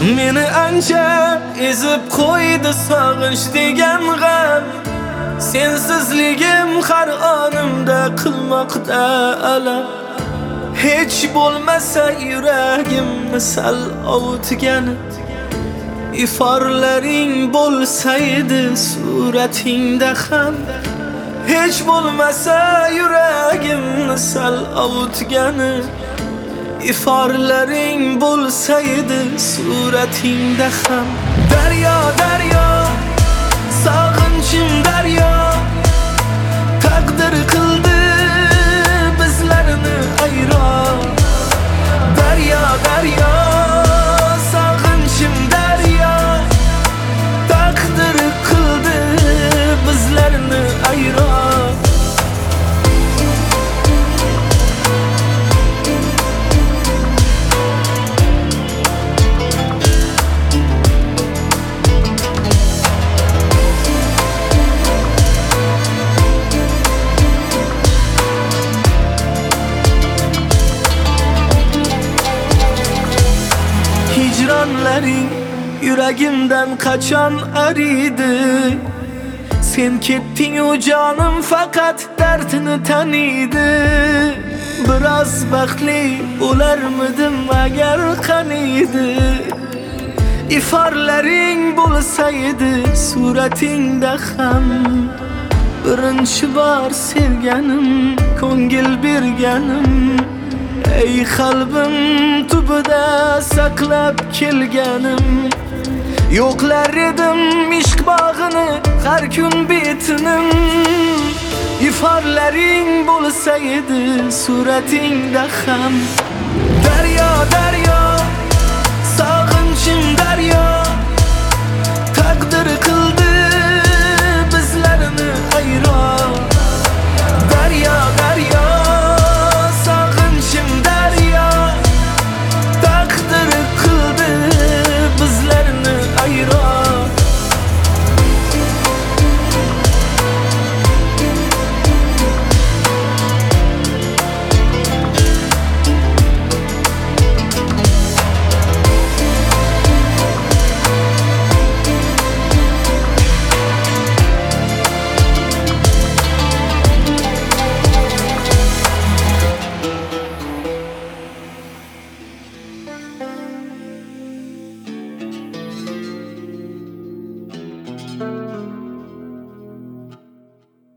Meni ancha ezib qo'ydi sog'inch degan g'am. Sensizligim har onimda qilmoqda alam. Hech bo'lmasa yuragimni sal ovutgani, iforlaring bo'lsaydi suratingda ham. Hech bo'lmasa yuragimni sal ovutgani, iforlaring bo'lsaydi suratingda ham. Daryo, daryo, sog'inchim daryo, taqdir qildi bizlarni ayron. Daryo, daryo, sog'inchim daryo, taqdir qildi bizlarni ayron. Hicranlaring yuragimdan qachon aridi. Sen ketding u jonim faqat dardini taniydi. Biroz baxtli bo'larmidim agar qaniydi. Iforlaring bo'lsaydi suratingda ham. Birinchi bor sevganim, ko'ngil berganim, ey qalbim tubida saqlab kelganim. Yo'qlar edim ishq bog'ini har kun betinim. Iforlaring bo'lsaydi suratingda ham. Daryo, daryo, sog'inchim daryo,